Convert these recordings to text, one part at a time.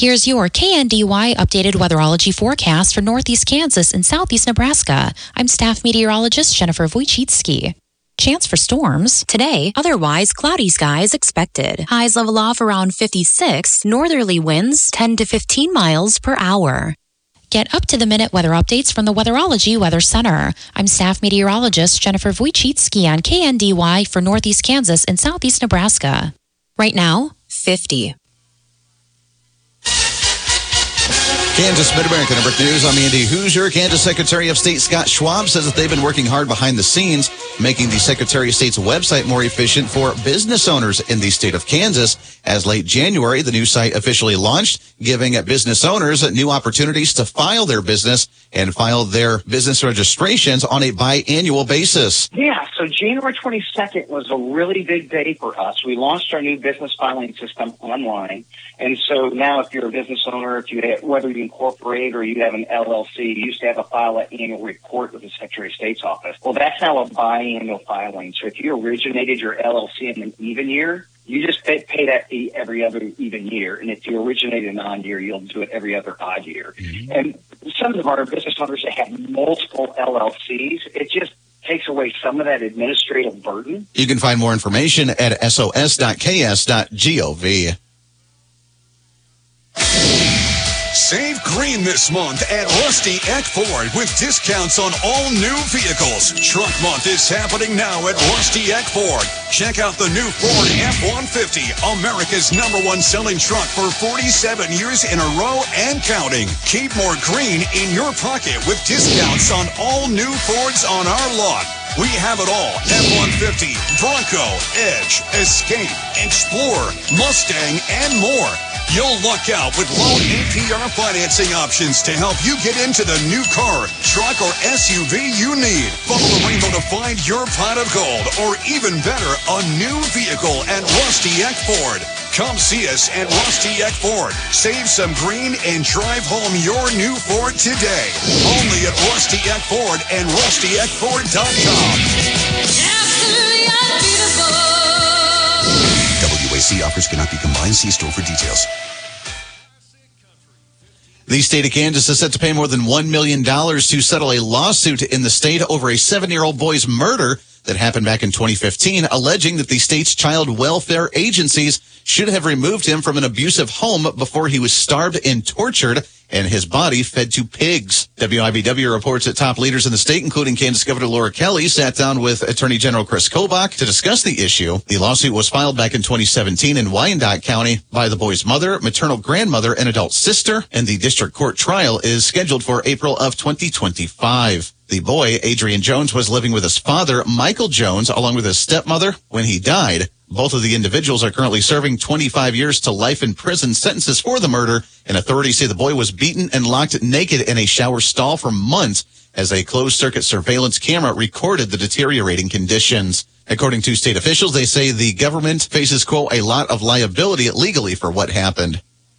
Here's your KNDY updated weatherology forecast for northeast Kansas and southeast Nebraska. I'm staff meteorologist Jennifer Wojcicki. Chance for storms. Today, otherwise cloudy skies expected. Highs level off around 56, northerly winds 10 to 15 miles per hour. Get up-to-the-minute weather updates from the Weatherology Weather Center. I'm staff meteorologist Jennifer Wojcicki on KNDY for northeast Kansas and southeast Nebraska. Right now, 50. Kansas Mid-America Network News. I'm Andy Hoosier. Kansas Secretary of State Scott Schwab says that they've been working hard behind the scenes, making the Secretary of State's website more efficient for business owners in the state of Kansas. As late January, the new site officially launched, giving business owners new opportunities to file their business and file their business registrations on a biannual basis. Yeah, so January 22nd was a really big day for us. We launched our new business filing system online. And so now if you're a business owner, whether you incorporate or you have an LLC, you used to have to file an annual report with the Secretary of State's office. Well, that's now a biannual filing. So if you originated your LLC in an even year, you just pay that fee every other even year. And if you originate a non-year, you'll do it every other odd year. Mm-hmm. And some of our business owners that have multiple LLCs, it just takes away some of that administrative burden. You can find more information at sos.ks.gov. Save green this month at Rusty Eck Ford with discounts on all new vehicles. Truck Month is happening now at Rusty Eck Ford. Check out the new Ford F-150, America's #1 selling truck for 47 years in a row and counting. Keep more green in your pocket with discounts on all new Fords on our lot. We have it all. F-150, Bronco, Edge, Escape, Explorer, Mustang, and more. You'll luck out with low APR financing options to help you get into the new car, truck, or SUV you need. Follow the rainbow to find your pot of gold, or even better, a new vehicle at Rusty Eck Ford. Come see us at Rusty Eck Ford. Save some green and drive home your new Ford today. Only at Rusty Eck Ford and rustyeckford.com. WAC offers cannot be combined. See store for details. The state of Kansas is set to pay more than $1 million to settle a lawsuit in the state over a 7-year-old boy's murder that happened back in 2015, alleging that the state's child welfare agencies should have removed him from an abusive home before he was starved and tortured and his body fed to pigs. WIBW reports that top leaders in the state, including Kansas Governor Laura Kelly, sat down with Attorney General Chris Kobach to discuss the issue. The lawsuit was filed back in 2017 in Wyandotte County by the boy's mother, maternal grandmother, and adult sister, and the district court trial is scheduled for April of 2025. The boy, Adrian Jones, was living with his father, Michael Jones, along with his stepmother when he died. Both of the individuals are currently serving 25 years to life in prison sentences for the murder, and authorities say the boy was beaten and locked naked in a shower stall for months as a closed-circuit surveillance camera recorded the deteriorating conditions. According to state officials, they say the government faces, quote, a lot of liability legally for what happened.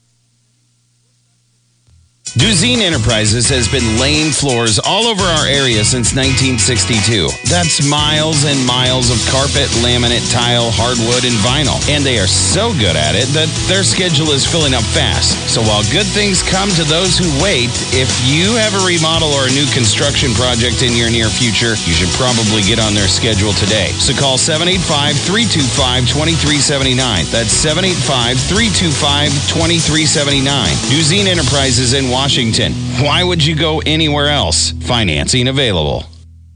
Duzine Enterprises has been laying floors all over our area since 1962. That's miles and miles of carpet, laminate, tile, hardwood, and vinyl. And they are so good at it that their schedule is filling up fast. So while good things come to those who wait, if you have a remodel or a new construction project in your near future, you should probably get on their schedule today. So call 785-325-2379. That's 785-325-2379. Duzine Enterprises in Washington. Why would you go anywhere else? Financing available.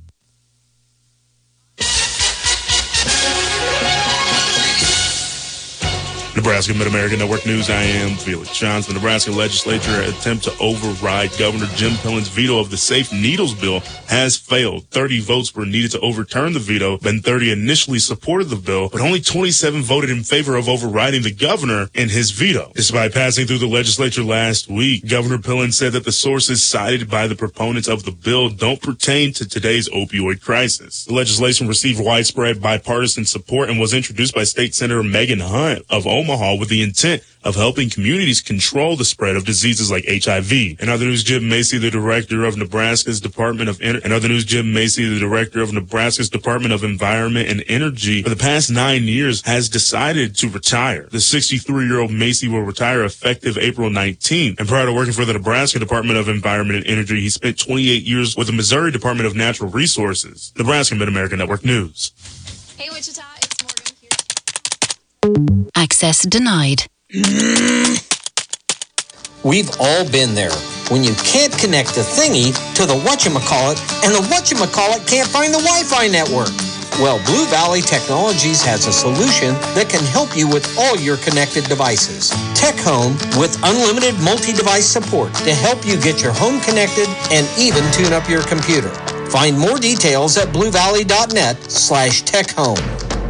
Nebraska Mid-America Network News. I am Felix Johnson. The Nebraska legislature attempt to override Governor Jim Pillen's veto of the Safe Needles bill has failed. 30 votes were needed to overturn the veto. Then 30 initially supported the bill, but only 27 voted in favor of overriding the governor in his veto. Despite passing through the legislature last week, Governor Pillen said that the sources cited by the proponents of the bill don't pertain to today's opioid crisis. The legislation received widespread bipartisan support and was introduced by State Senator Megan Hunt of Omaha. Omaha with the intent of helping communities control the spread of diseases like HIV. In other news, Jim Macy, the director of Nebraska's Department of Environment and Energy, for the past 9 years has decided to retire. The 63-year-old Macy will retire effective April 19th. And prior to working for the Nebraska Department of Environment and Energy, he spent 28 years with the Missouri Department of Natural Resources. Nebraska Mid-America Network News. Hey, Wichita, it's Morgan here. Access denied. We've all been there when you can't connect the thingy to the whatchamacallit and the whatchamacallit can't find the Wi-Fi network. Well, Blue Valley Technologies has a solution that can help you with all your connected devices. Tech Home with unlimited multi-device support to help you get your home connected and even tune up your computer. Find more details at bluevalley.net/techhome.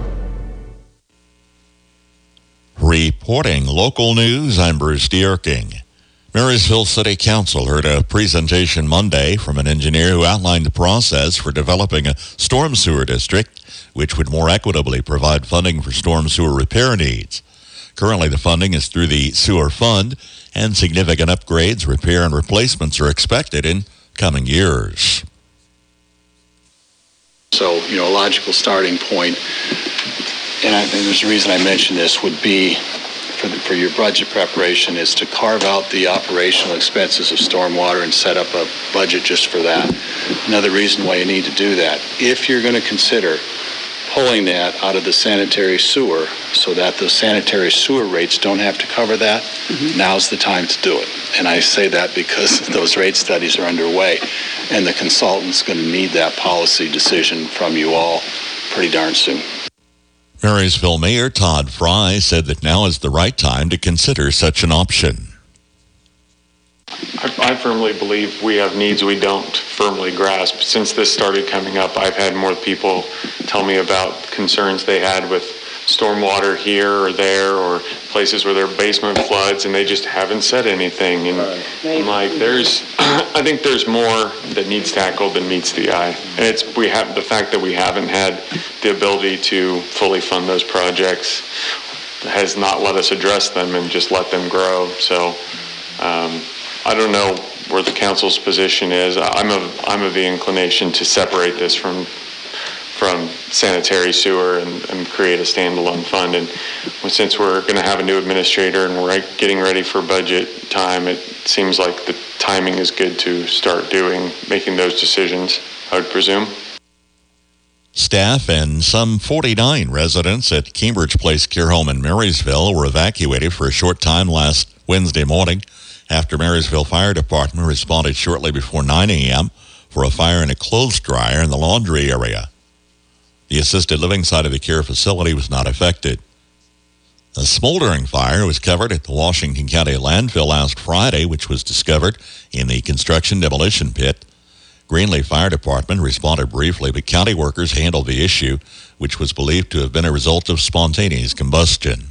Reporting local news, I'm Bruce Dierking. Marysville City Council heard a presentation Monday from an engineer who outlined the process for developing a storm sewer district, which would more equitably provide funding for storm sewer repair needs. Currently, the funding is through the Sewer Fund, and significant upgrades, repair, and replacements are expected in coming years. So, a logical starting point, and there's a reason I mentioned this, would be for your budget preparation is to carve out the operational expenses of stormwater and set up a budget just for that. Another reason why you need to do that, if you're going to consider pulling that out of the sanitary sewer so that the sanitary sewer rates don't have to cover that, now's the time to do it. And I say that because those rate studies are underway, and the consultant's going to need that policy decision from you all pretty darn soon. Marysville Mayor Todd Fry said that now is the right time to consider such an option. I firmly believe we have needs we don't firmly grasp. Since this started coming up, I've had more people tell me about concerns they had with stormwater here or there, or places where their basement floods, and they just haven't said anything. And I'm like, I think there's more that needs tackled than meets the eye. And the fact that we haven't had the ability to fully fund those projects has not let us address them and just let them grow. So I don't know where the council's position is. I'm of the inclination to separate this from sanitary sewer and create a standalone fund. And since we're going to have a new administrator and we're getting ready for budget time, it seems like the timing is good to start making those decisions, I would presume. Staff and some 49 residents at Cambridge Place Care Home in Marysville were evacuated for a short time last Wednesday morning after Marysville Fire Department responded shortly before 9 a.m. for a fire in a clothes dryer in the laundry area. The assisted living side of the care facility was not affected. A smoldering fire was covered at the Washington County landfill last Friday, which was discovered in the construction demolition pit. Greenlee Fire Department responded briefly, but county workers handled the issue, which was believed to have been a result of spontaneous combustion.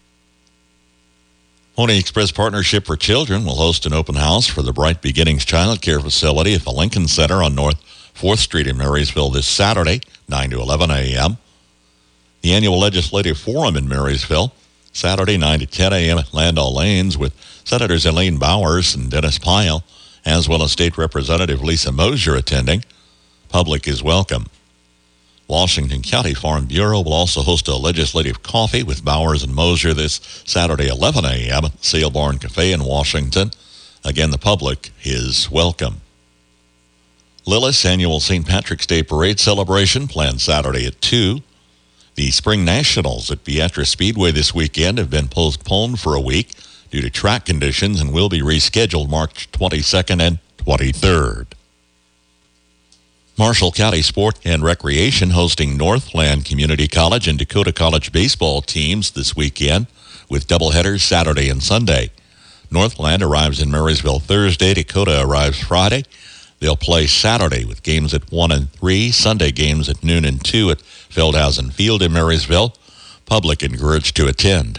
Pony Express Partnership for Children will host an open house for the Bright Beginnings Child Care Facility at the Lincoln Center on North 4th Street in Marysville this Saturday, 9 to 11 a.m. The annual Legislative Forum in Marysville, Saturday, 9 to 10 a.m. at Landau Lanes with Senators Elaine Bowers and Dennis Pyle, as well as State Representative Lisa Mosier attending. Public is welcome. Washington County Farm Bureau will also host a legislative coffee with Bowers and Mosier this Saturday, 11 a.m. at Sail Barn Cafe in Washington. Again, the public is welcome. Lillis Annual St. Patrick's Day Parade celebration planned Saturday at 2. The Spring Nationals at Beatrice Speedway this weekend have been postponed for a week due to track conditions and will be rescheduled March 22nd and 23rd. Marshall County Sport and Recreation hosting Northland Community College and Dakota College baseball teams this weekend with doubleheaders Saturday and Sunday. Northland arrives in Marysville Thursday. Dakota arrives Friday. They'll play Saturday with games at 1 and 3, Sunday games at noon and 2 at Feldhausen Field in Marysville. Public encouraged to attend.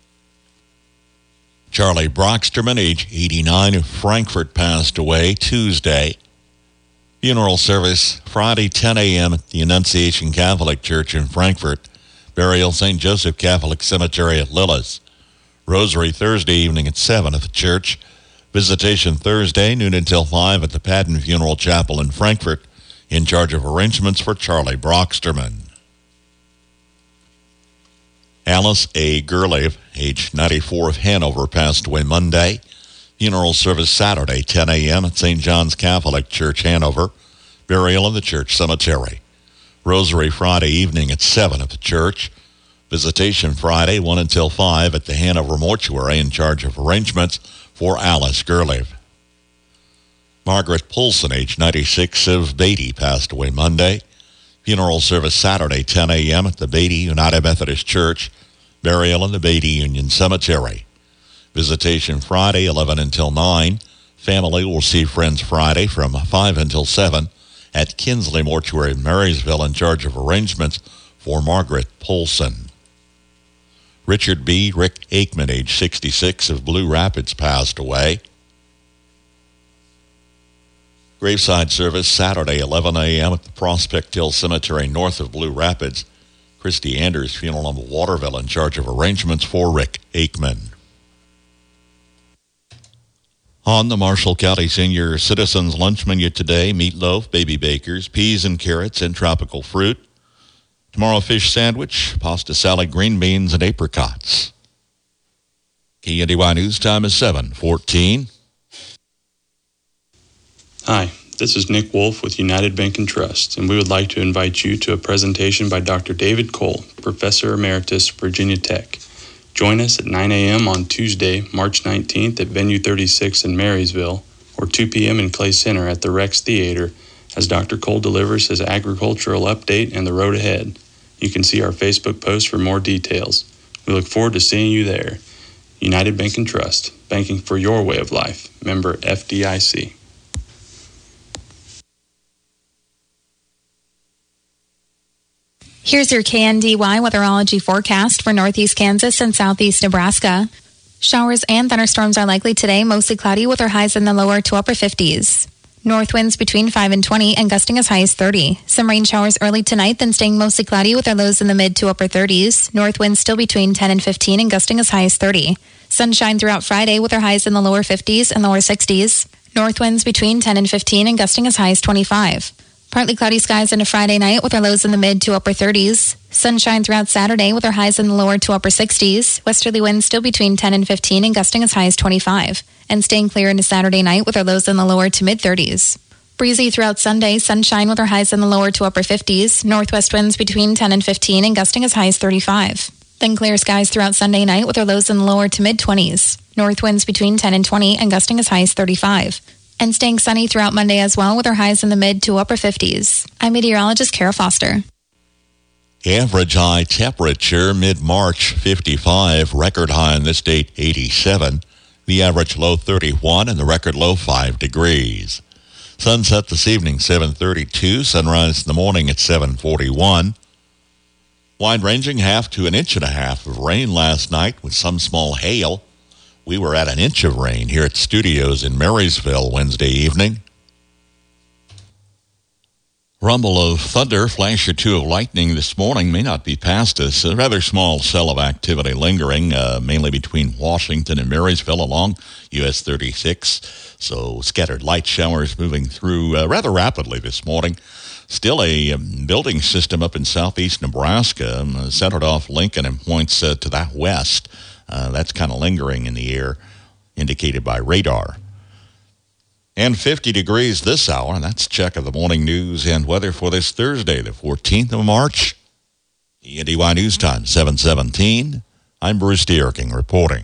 Charlie Brocksterman, age 89, of Frankfort, passed away Tuesday. Funeral service Friday, 10 a.m. at the Annunciation Catholic Church in Frankfort. Burial St. Joseph Catholic Cemetery at Lillis. Rosary Thursday evening at 7 at the church. Visitation Thursday, noon until 5 at the Padden Funeral Chapel in Frankfort. In charge of arrangements for Charlie Brocksterman. Alice A. Gerlave, age 94, of Hanover, passed away Monday. Funeral service Saturday, 10 a.m. at St. John's Catholic Church, Hanover. Burial in the church cemetery. Rosary Friday evening at 7 at the church. Visitation Friday, 1 until 5 at the Hanover Mortuary, in charge of arrangements for Alice Gerlave. Margaret Poulsen, age 96, of Beatty, passed away Monday. Funeral service Saturday, 10 a.m. at the Beatty United Methodist Church. Burial in the Beatty Union Cemetery. Visitation Friday, 11 until 9. Family will see friends Friday from 5 until 7 at Kinsley Mortuary in Marysville, in charge of arrangements for Margaret Poulsen. Richard B. Rick Aikman, age 66, of Blue Rapids, passed away. Graveside service Saturday, 11 a.m. at the Prospect Hill Cemetery north of Blue Rapids. Christy Anders Funeral Home of Waterville, in charge of arrangements for Rick Aikman. On the Marshall County Senior Citizens Lunch Menu today, meatloaf, baby bakers, peas and carrots, and tropical fruit. Tomorrow, fish sandwich, pasta salad, green beans, and apricots. KNDY News time is 7:14. Hi, this is Nick Wolf with United Bank and Trust, and we would like to invite you to a presentation by Dr. David Cole, Professor Emeritus, Virginia Tech. Join us at 9 a.m. on Tuesday, March 19th at Venue 36 in Marysville, or 2 p.m. in Clay Center at the Rex Theater, as Dr. Cole delivers his agricultural update and the road ahead. You can see our Facebook post for more details. We look forward to seeing you there. United Bank and Trust, banking for your way of life. Member FDIC. Here's your KNDY weatherology forecast for northeast Kansas and southeast Nebraska. Showers and thunderstorms are likely today, mostly cloudy with our highs in the lower to upper 50s. North winds between 5 and 20 and gusting as high as 30. Some rain showers early tonight, then staying mostly cloudy with our lows in the mid to upper 30s. North winds still between 10 and 15 and gusting as high as 30. Sunshine throughout Friday with our highs in the lower 50s and lower 60s. North winds between 10 and 15 and gusting as high as 25. Partly cloudy skies into Friday night with our lows in the mid to upper 30s. Sunshine throughout Saturday with our highs in the lower to upper 60s. Westerly winds still between 10 and 15 and gusting as high as 25. And staying clear into Saturday night with our lows in the lower to mid 30s. Breezy throughout Sunday, sunshine with our highs in the lower to upper 50s. Northwest winds between 10 and 15 and gusting as high as 35. Then clear skies throughout Sunday night with our lows in the lower to mid 20s. North winds between 10 and 20 and gusting as high as 35. And staying sunny throughout Monday as well with our highs in the mid to upper 50s. I'm meteorologist Kara Foster. Average high temperature mid-March 55, record high on this date 87. The average low 31 and the record low 5 degrees. Sunset this evening 7:32, sunrise in the morning at 7:41. Wide-ranging 1/2 to 1.5 inches of rain last night with some small hail. We were at 1 inch of rain here at studios in Marysville Wednesday evening. Rumble of thunder, flash or two of lightning this morning may not be past us. A rather small cell of activity lingering, mainly between Washington and Marysville along US 36. So scattered light showers moving through rather rapidly this morning. Still a building system up in southeast Nebraska, centered off Lincoln and points to that west. That's kind of lingering in the air, indicated by radar. And 50 degrees this hour, and that's a check of the morning news and weather for this Thursday, the 14th of March. KNDY News Time, 7:17. I'm Bruce Dierking reporting.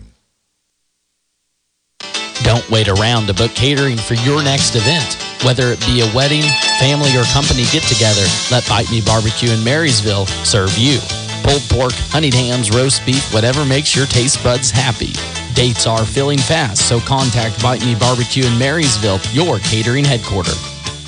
Don't wait around to book catering for your next event. Whether it be a wedding, family, or company get-together, let Bite Me Barbecue in Marysville serve you. Pulled pork, honeyed hams, roast beef, whatever makes your taste buds happy. Dates are filling fast, so contact Bite Me Barbecue in Marysville, your catering headquarters.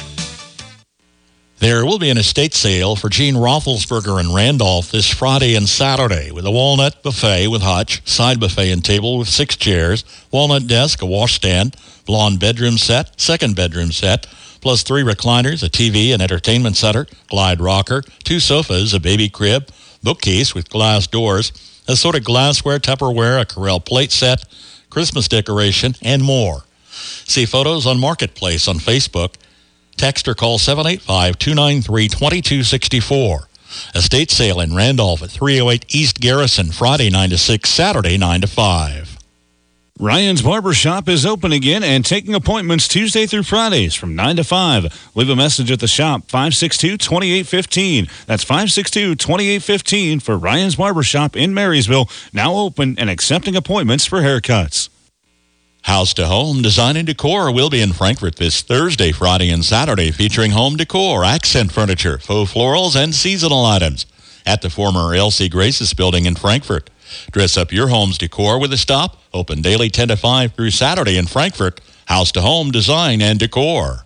There will be an estate sale for Gene Roethlisberger in Randolph this Friday and Saturday with a walnut buffet with hutch, side buffet and table with 6 chairs, walnut desk, a washstand, blonde bedroom set, second bedroom set, plus 3 recliners, a TV, an entertainment center, glide rocker, 2 sofas, a baby crib, bookcase with glass doors, assorted glassware, Tupperware, a Corral plate set, Christmas decoration, and more. See photos on Marketplace on Facebook. Text or call 785-293-2264. Estate sale in Randolph at 308 East Garrison, Friday 9 to 6, Saturday 9 to 5. Ryan's Barbershop is open again and taking appointments Tuesday through Fridays from 9 to 5. Leave a message at the shop, 562-2815. That's 562-2815 for Ryan's Barbershop in Marysville, now open and accepting appointments for haircuts. House to Home Design and Decor will be in Frankfort this Thursday, Friday, and Saturday, featuring home decor, accent furniture, faux florals, and seasonal items at the former L.C. Grace's building in Frankfort. Dress up your home's decor with a stop. Open daily 10 to 5 through Saturday in Frankfort. House to Home Design and Decor.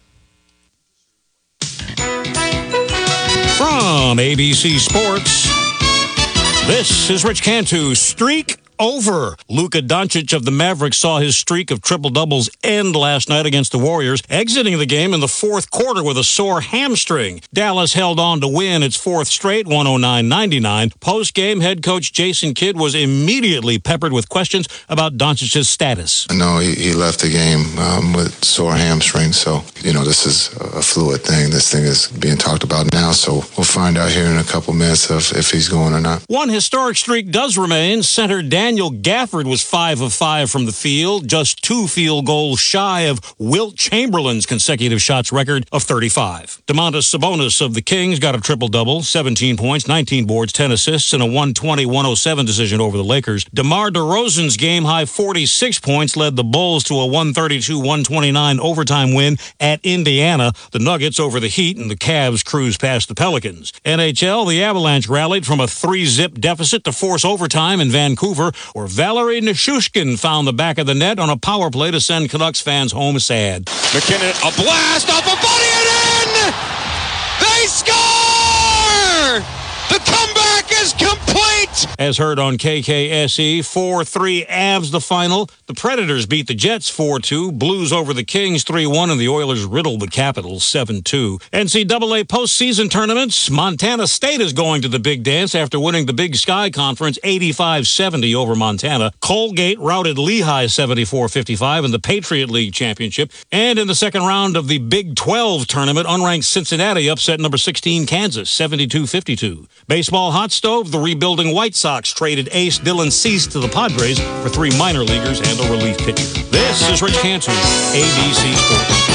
From ABC Sports, this is Rich Cantu. Streak over. Luka Doncic of the Mavericks saw his streak of triple-doubles end last night against the Warriors, exiting the game in the fourth quarter with a sore hamstring. Dallas held on to win its fourth straight, 109-99. Post-game, head coach Jason Kidd was immediately peppered with questions about Doncic's status. No, he left the game with sore hamstring, so, this is a fluid thing. This thing is being talked about now, so we'll find out here in a couple minutes if he's going or not. One historic streak does remain. Center Daniel Gafford was 5 of 5 from the field, just 2 field goals shy of Wilt Chamberlain's consecutive shots record of 35. Domantas Sabonis of the Kings got a triple-double, 17 points, 19 boards, 10 assists, and a 120-107 decision over the Lakers. DeMar DeRozan's game-high 46 points led the Bulls to a 132-129 overtime win at Indiana. The Nuggets over the Heat, and the Cavs cruised past the Pelicans. NHL, the Avalanche rallied from a 3-zip deficit to force overtime in Vancouver, where Valerie Nichushkin found the back of the net on a power play to send Canucks fans home sad. McKinnon, a blast off a body and in! They score! The comeback is complete! As heard on KKSE, 4-3 Avs the final. The Predators beat the Jets 4-2. Blues over the Kings 3-1, and the Oilers riddled the Capitals 7-2. NCAA postseason tournaments. Montana State is going to the big dance after winning the Big Sky Conference 85-70 over Montana. Colgate routed Lehigh 74-55 in the Patriot League Championship. And in the second round of the Big 12 tournament, unranked Cincinnati upset number 16 Kansas 72-52. Baseball hot stove, the rebuilding White Sox traded ace Dylan Cease to the Padres for 3 minor leaguers and a relief pitcher. This is Rich Cantu, ABC Sports.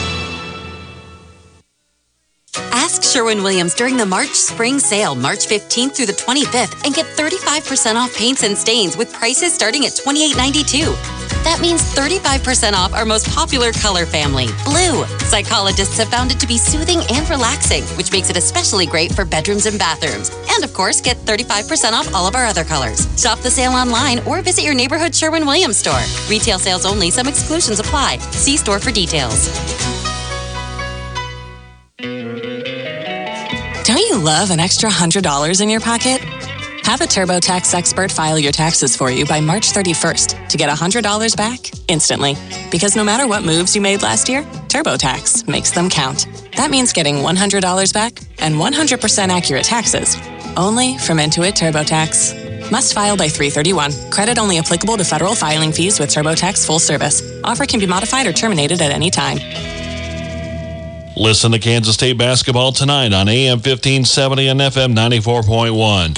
Ask Sherwin-Williams during the March Spring Sale, March 15th through the 25th, and get 35% off paints and stains with prices starting at $28.92. That means 35% off our most popular color family, blue. Psychologists have found it to be soothing and relaxing, which makes it especially great for bedrooms and bathrooms. And of course, get 35% off all of our other colors. Shop the sale online or visit your neighborhood Sherwin-Williams store. Retail sales only. Some exclusions apply. See store for details. Don't you love an extra $100 in your pocket? Have a TurboTax expert file your taxes for you by March 31st to get $100 back instantly. Because no matter what moves you made last year, TurboTax makes them count. That means getting $100 back and 100% accurate taxes, only from Intuit TurboTax. Must file by 3/31. Credit only applicable to federal filing fees with TurboTax full service. Offer can be modified or terminated at any time. Listen to Kansas State basketball tonight on AM 1570 and FM 94.1.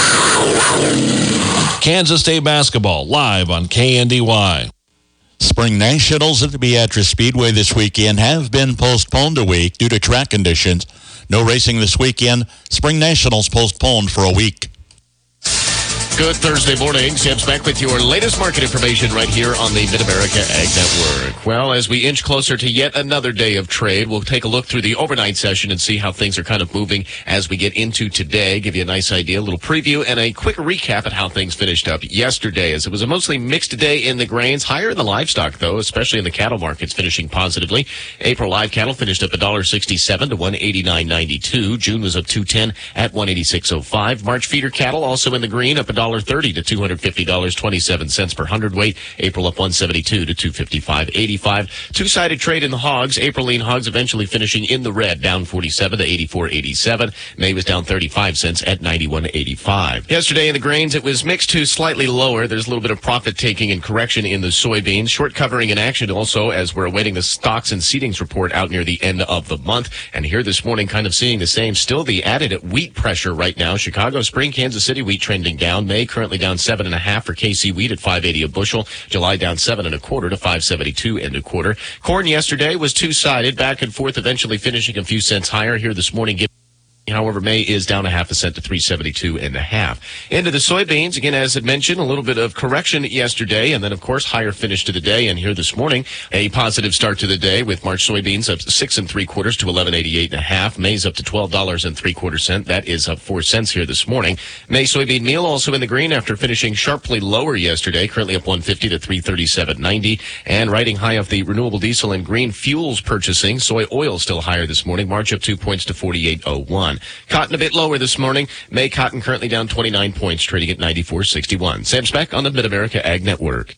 Kansas State basketball live on KNDY. Spring Nationals at the Beatrice Speedway this weekend have been postponed a week due to track conditions. No racing this weekend. Spring Nationals postponed for a week. Good Thursday morning. Sam's back with your latest market information right here on the Mid-America Ag Network. Well, as we inch closer to yet another day of trade, we'll take a look through the overnight session and see how things are kind of moving as we get into today. Give you a nice idea, a little preview, and a quick recap at how things finished up yesterday, as it was a mostly mixed day in the grains. Higher in the livestock, though, especially in the cattle markets, finishing positively. April live cattle finished up $1.67 to $189.92. June was up $2.10 at $186.05. March feeder cattle also in the green, up $1 $1.30 to $250.27 per hundredweight. April up 172 to $255.85. Two-sided trade in the hogs. April lean hogs eventually finishing in the red, down 47 to 84.87. May was down 35 cents at 91.85. Yesterday in the grains, it was mixed to slightly lower. There's a little bit of profit taking and correction in the soybeans. Short covering in action also as we're awaiting the stocks and seedings report out near the end of the month. And here this morning, kind of seeing the same. Still the added wheat pressure right now. Chicago spring, Kansas City wheat trending down. May currently down 7.5 for KC wheat at $5.80 a bushel. July down 7.25 to $5.72 Corn yesterday was two-sided, back and forth, eventually finishing a few cents higher here this morning. However, May is down 0.5 cent to 372.5. Into the soybeans, again, as I mentioned, a little bit of correction yesterday, and then, of course, higher finish to the day. And here this morning, a positive start to the day with March soybeans up 6 3/4 to 11.88.5. May's up to $12.75. That is up 4 cents here this morning. May soybean meal also in the green after finishing sharply lower yesterday, currently up 150 to 337.90. And riding high off the renewable diesel and green fuels purchasing, soy oil still higher this morning. March up 2 points to 48.01. Cotton a bit lower this morning. May cotton currently down 29 points, trading at 94.61. Sam Speck on the Mid-America Ag Network.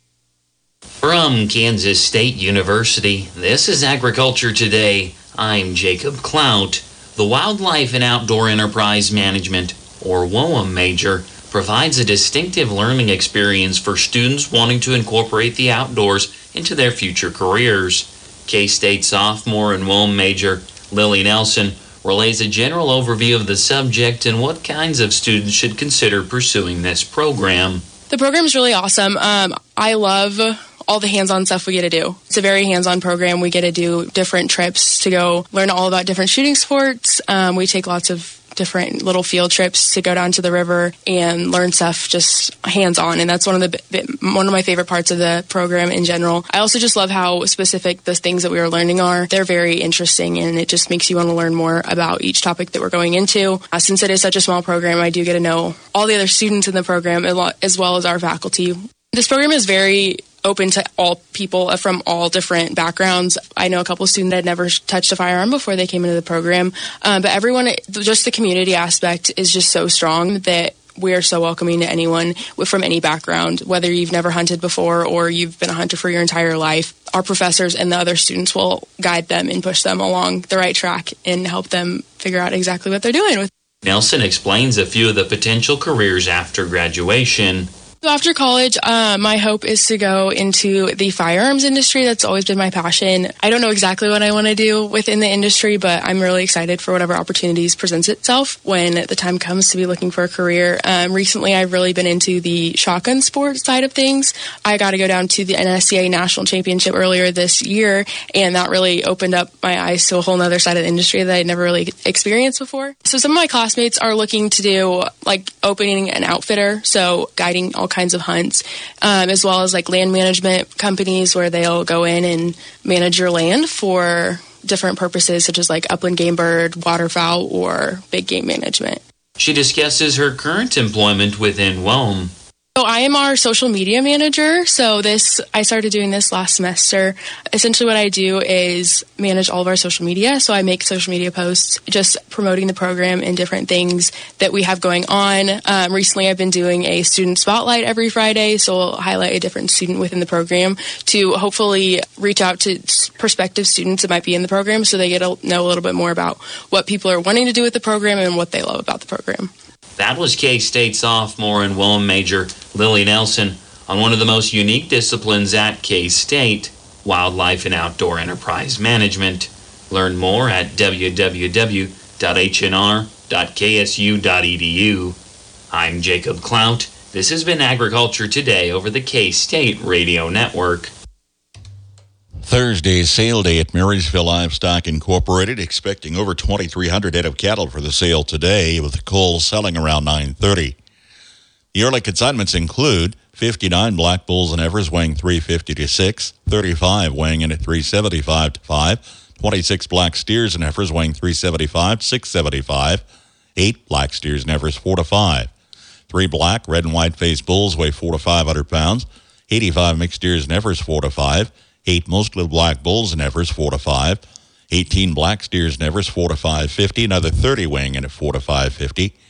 From Kansas State University, this is Agriculture Today. I'm Jacob Clout. The Wildlife and Outdoor Enterprise Management, or WOEM major, provides a distinctive learning experience for students wanting to incorporate the outdoors into their future careers. K-State sophomore and WOEM major Lily Nelson relays a general overview of the subject and what kinds of students should consider pursuing this program. The program is really awesome. I love all the hands-on stuff we get to do. It's a very hands-on program. We get to do different trips to go learn all about different shooting sports. We take lots of different little field trips to go down to the river and learn stuff just hands-on, and that's one of my favorite parts of the program in general. I also just love how specific the things that we are learning are. They're very interesting, and it just makes you want to learn more about each topic that we're going into. Since it is such a small program, I do get to know all the other students in the program as well as our faculty. This program is very open to all people from all different backgrounds. I know a couple of students that had never touched a firearm before they came into the program, but everyone, just the community aspect is just so strong that we are so welcoming to anyone from any background, whether you've never hunted before or you've been a hunter for your entire life. Our professors and the other students will guide them and push them along the right track and help them figure out exactly what they're doing. Nelson explains a few of the potential careers after graduation. So after college, my hope is to go into the firearms industry. That's always been my passion. I don't know exactly what I want to do within the industry, but I'm really excited for whatever opportunities presents itself when the time comes to be looking for a career. Recently, I've really been into the shotgun sport side of things. I got to go down to the NSCA National Championship earlier this year, and that really opened up my eyes to a whole other side of the industry that I'd never really experienced before. So some of my classmates are looking to do like opening an outfitter, so guiding all kinds of hunts, as well as like land management companies where they'll go in and manage your land for different purposes such as like upland game bird, waterfowl, or big game management. She discusses her current employment within WOEM. So I am our social media manager. So I started doing this last semester. Essentially what I do is manage all of our social media. So I make social media posts just promoting the program and different things that we have going on. Recently I've been doing a student spotlight every Friday. So I'll highlight a different student within the program to hopefully reach out to prospective students that might be in the program so they get to know a little bit more about what people are wanting to do with the program and what they love about the program. That was K-State sophomore and WOEM major Lily Nelson on one of the most unique disciplines at K-State, Wildlife and Outdoor Enterprise Management. Learn more at www.hnr.ksu.edu. I'm Jacob Clout. This has been Agriculture Today over the K-State Radio Network. Thursday's sale day at Marysville Livestock Incorporated, expecting over 2,300 head of cattle for the sale today, with the cull selling around 9:30. The early consignments include 59 black bulls and heifers weighing 350 to 6, 35 weighing in at 375 to 5, 26 black steers and heifers weighing 375 to 675, 8 black steers and heifers 4 to 5, 3 black, red and white faced bulls weigh 4 to 500 pounds, 85 mixed steers and heifers 4 to 5, 8 mostly black bulls and heifers 4 to 5, 18 black steers and heifers 4 to 550, another 30 weighing in at 4 to 550,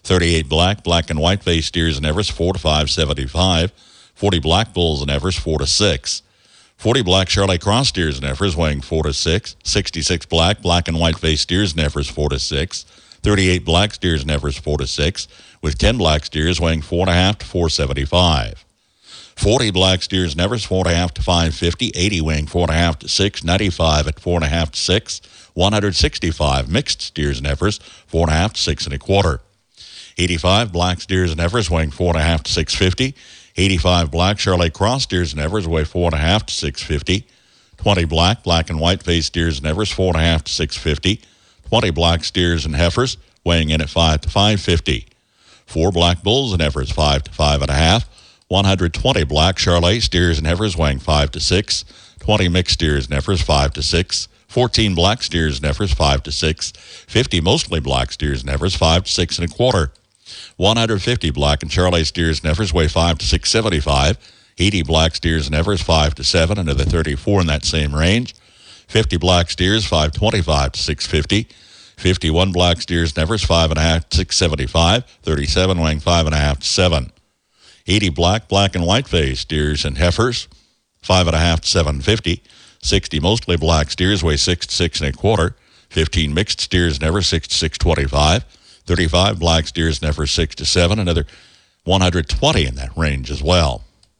38 black and white face steers and heifers, 4 to 575. 40 black bulls and heifers, 4 to 6. 40 black Charolais cross steers and heifers, weighing 4 to 6. 66 black and white face steers and heifers, 4 to 6. 38 black steers and heifers, 4 to 6, with 10 black steers weighing 4.5 to 475. 40 black steers and heifers, 4.5 to 550. 80 weighing 4.5 to 6. 95 at 4.5 to 6. 165 mixed steers and heifers, 4.5 to 6 1/4. 85 black steers and heifers weighing 4.5 to 650. 85 black Charolais cross steers and heifers weigh 4.5 to 650. 20 black and white face steers and heifers, 4.5 to 650. 20 black steers and heifers weighing in at 5 to 550. 4 black bulls and heifers, 5 to 5.5. 120 black Charolais steers and heifers weighing 5 to 6. 20 mixed steers and heifers, 5 to 6. 14 black steers and heifers, 5 to 6. 50 mostly black steers and heifers, 5 to 6 1/4. 150 black and Charolais steers and heifers weigh 5 to 675. 80 black steers and heifers, 5 to 7. Another 34 in that same range. 50 black steers, 525 to 650. 51 black steers and heifers, 5.5 to 675. 37 weighing 5.5 to 7. 80 black and white face steers and heifers, 5.5 to 750. 60 mostly black steers weigh 6 to 6 1/4. 15 mixed steers and heifers, 6 to 625. 35 black steers and heifers, 6 to 7. Another 120 in that range as well.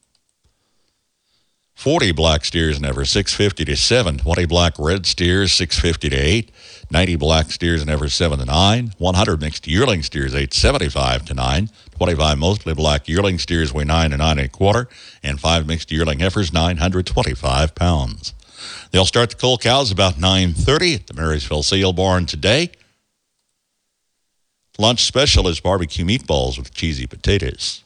40 black steers and heifers, 650 to 7. 20 black red steers, 650 to 8. 90 black steers and heifers, 7 to 9. 100 mixed yearling steers, 875 to 9. 25 mostly black yearling steers weigh 9 to 9 1/4. And 5 mixed yearling heifers, 925 pounds. They'll start the cull cows about 9:30 at the Marysville Sale Barn today. Lunch special is barbecue meatballs with cheesy potatoes.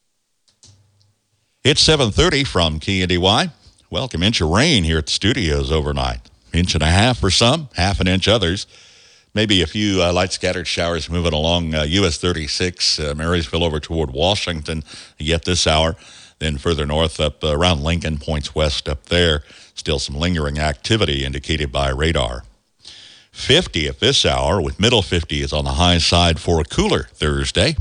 It's 7:30 from KNDY. Welcome. Inch of rain here at the studios overnight. 1.5 inch for some, 1/2 inch others. Maybe a few light scattered showers moving along US 36, Marysville over toward Washington yet this hour. Then further north up around Lincoln, points west up there. Still some lingering activity indicated by radar. 50 at this hour, with middle 50s on the high side for a cooler Thursday.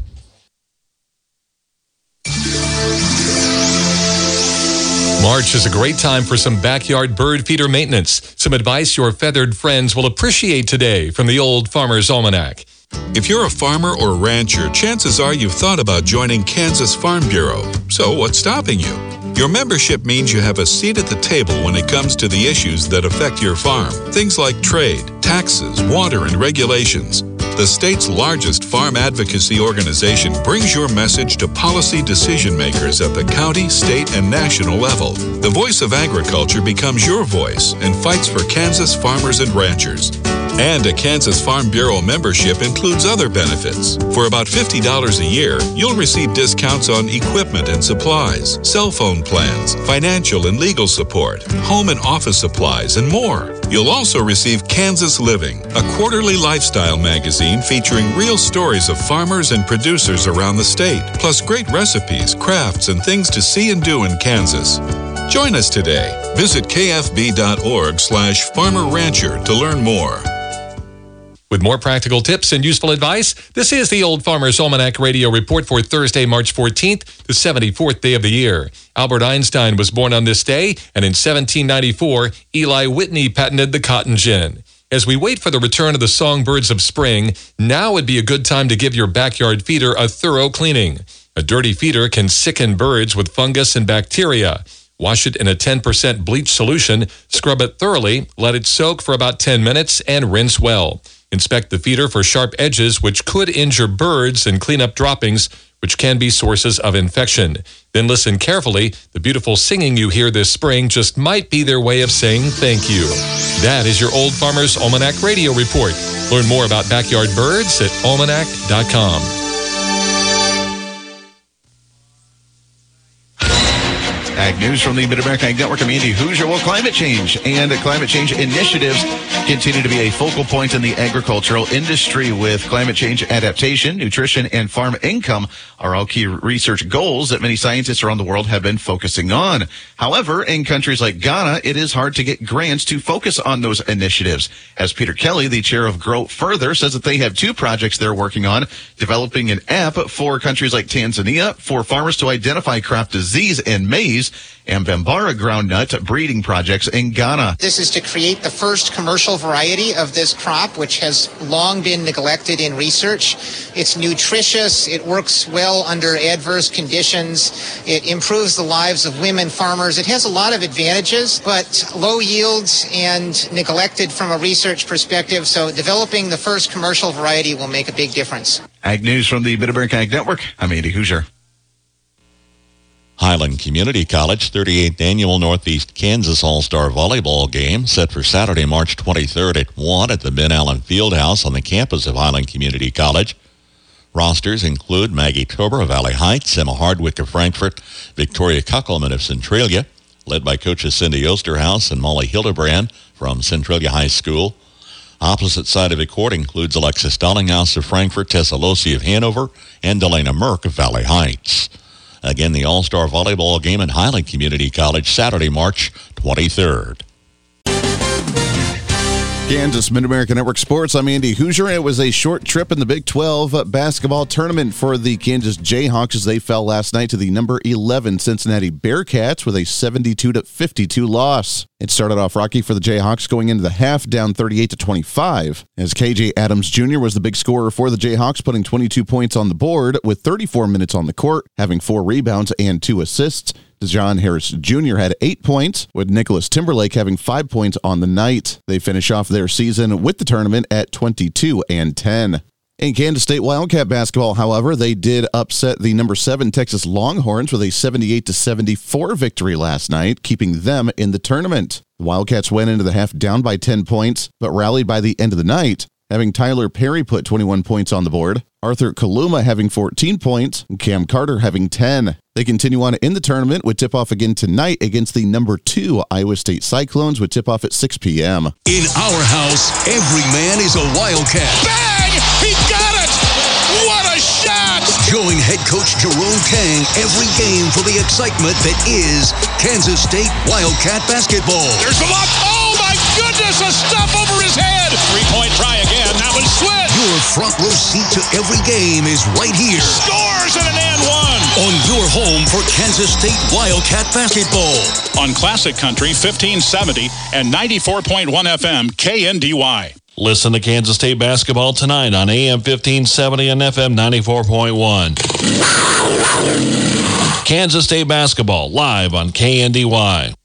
March is a great time for some backyard bird feeder maintenance. Some advice your feathered friends will appreciate today from the Old Farmer's Almanac. If you're a farmer or rancher, chances are you've thought about joining Kansas Farm Bureau. So what's stopping you? Your membership means you have a seat at the table when it comes to the issues that affect your farm. Things like trade, taxes, water, and regulations. The state's largest farm advocacy organization brings your message to policy decision makers at the county, state, and national level. The voice of agriculture becomes your voice and fights for Kansas farmers and ranchers. And a Kansas Farm Bureau membership includes other benefits. For about $50 a year, you'll receive discounts on equipment and supplies, cell phone plans, financial and legal support, home and office supplies, and more. You'll also receive Kansas Living, a quarterly lifestyle magazine featuring real stories of farmers and producers around the state, plus great recipes, crafts, and things to see and do in Kansas. Join us today. Visit kfb.org/farmerrancher to learn more. With more practical tips and useful advice, this is the Old Farmer's Almanac Radio Report for Thursday, March 14th, the 74th day of the year. Albert Einstein was born on this day, and in 1794, Eli Whitney patented the cotton gin. As we wait for the return of the songbirds of spring, now would be a good time to give your backyard feeder a thorough cleaning. A dirty feeder can sicken birds with fungus and bacteria. Wash it in a 10% bleach solution, scrub it thoroughly, let it soak for about 10 minutes, and rinse well. Inspect the feeder for sharp edges, which could injure birds, and clean up droppings, which can be sources of infection. Then listen carefully. The beautiful singing you hear this spring just might be their way of saying thank you. That is your Old Farmer's Almanac Radio Report. Learn more about backyard birds at almanac.com. Ag News from the Mid-America Ag Network. I'm Andy Hoosier. Well, climate change and climate change initiatives continue to be a focal point in the agricultural industry, with climate change adaptation, nutrition, and farm income are all key research goals that many scientists around the world have been focusing on. However, in countries like Ghana, it is hard to get grants to focus on those initiatives. As Peter Kelly, the chair of Grow Further, says that they have 2 projects they're working on, developing an app for countries like Tanzania for farmers to identify crop disease in maize, and Bambara groundnut breeding projects in Ghana. This is to create the first commercial variety of this crop, which has long been neglected in research. It's nutritious, it works well under adverse conditions, it improves the lives of women farmers. It has a lot of advantages, but low yields and neglected from a research perspective, so developing the first commercial variety will make a big difference. Ag News from the Mid-America Ag Network, I'm Andy Hoosier. Highland Community College 38th Annual Northeast Kansas All-Star Volleyball Game set for Saturday, March 23rd at 1 at the Ben Allen Fieldhouse on the campus of Highland Community College. Rosters include Maggie Tober of Valley Heights, Emma Hardwick of Frankfort, Victoria Kuckelman of Centralia, led by coaches Cindy Osterhaus and Molly Hildebrand from Centralia High School. Opposite side of the court includes Alexis Dollinghouse of Frankfort, Tessa Losi of Hanover, and Delana Merck of Valley Heights. Again, the All-Star Volleyball Game at Highland Community College, Saturday, March 23rd. Kansas Mid-America Network Sports, I'm Andy Hoosier. It was a short trip in the Big 12 basketball tournament for the Kansas Jayhawks as they fell last night to the number 11 Cincinnati Bearcats with a 72-52 loss. It started off rocky for the Jayhawks going into the half, down 38-25, as KJ Adams Jr. was the big scorer for the Jayhawks, putting 22 points on the board with 34 minutes on the court, having 4 rebounds and 2 assists. Dejon Harris Jr. had 8 points, with Nicholas Timberlake having 5 points on the night. They finish off their season with the tournament at 22-10. In Kansas State Wildcat basketball, however, they did upset the number 7 Texas Longhorns with a 78-74 victory last night, keeping them in the tournament. The Wildcats went into the half down by 10 points, but rallied by the end of the night, having Tyler Perry put 21 points on the board, Arthur Kaluma having 14 points, and Cam Carter having 10. They continue on in the tournament with tip-off again tonight against the number 2 Iowa State Cyclones with tip-off at 6 p.m. In our house, every man is a Wildcat. Bang! He got it! What a shot! Join head coach Jerome Tang every game for the excitement that is Kansas State Wildcat basketball. There's the lob. Oh, my goodness! A stop over his head! 3-point try again. That was Swift. Your front row seat to every game is right here. Scores and an and one! On your home for Kansas State Wildcat basketball. On Classic Country 1570 and 94.1 FM KNDY. Listen to Kansas State basketball tonight on AM 1570 and FM 94.1. Kansas State basketball live on KNDY.